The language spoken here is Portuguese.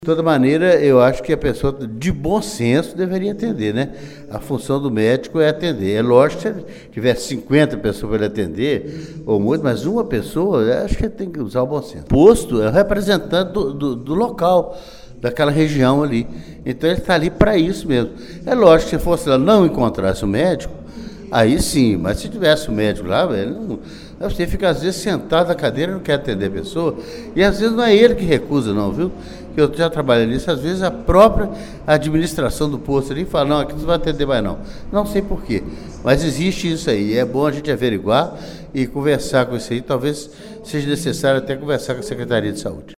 De toda maneira, eu acho que a pessoa de bom senso deveria atender, né? A função do médico é atender. É lógico que se tiver 50 pessoas para ele atender, ou muito, mas uma pessoa, eu acho que ele tem que usar o bom senso. O posto é o representante do local, daquela região ali. Então ele está ali para isso mesmo. É lógico que se fosse lá não encontrasse o médico, aí sim, mas se tivesse o médico lá, velho, não, você fica às vezes sentado na cadeira e não quer atender a pessoa, e às vezes não é ele que recusa não, viu? Eu já trabalhei nisso, às vezes a própria administração do posto ali fala, não, aqui não vai atender mais não. Não sei por quê, mas existe isso aí, é bom a gente averiguar e conversar com isso aí, talvez seja necessário até conversar com a Secretaria de Saúde.